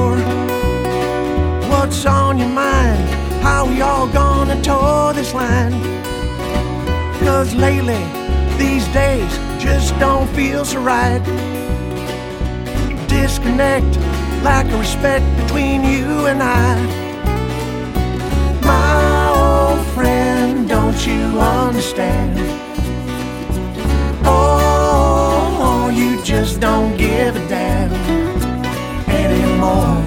store. What's on your mind? How we all gonna toe this line? 'Cause lately, these days just don't feel so right. Disconnect, lack of respect between you and I. My old friend, don't you understand? Oh, you just don't give a damn anymore.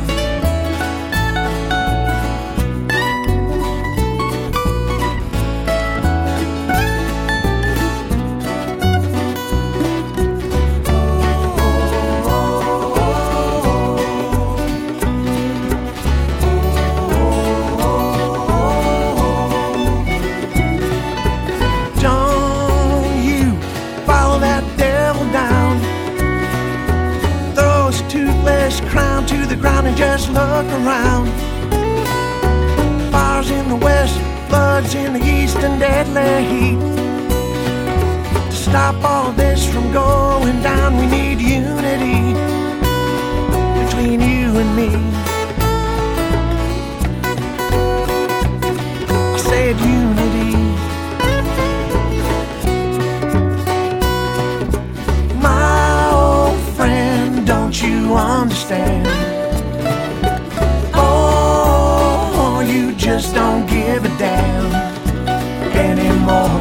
Crown to the ground and just look around. Fires in the west, floods in the east, and deadly heat. To stop all this from going down, we need unity between you and me. I said unity. Don't you understand? Oh, you just don't give a damn anymore.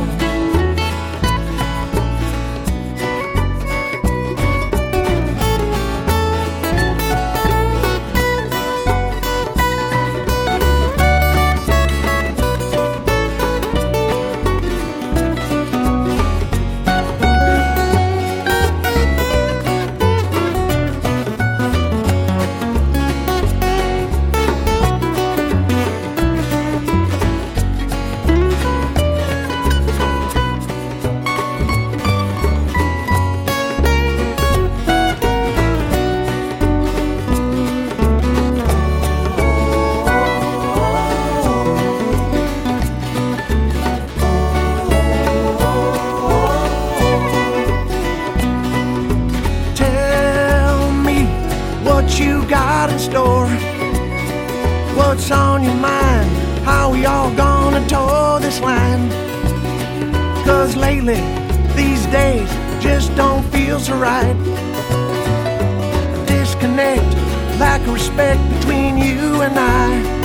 What you got in store? What's on your mind? How we all gonna toe this line? 'Cause lately, these days just don't feel so right. Disconnect, lack of respect between you and I.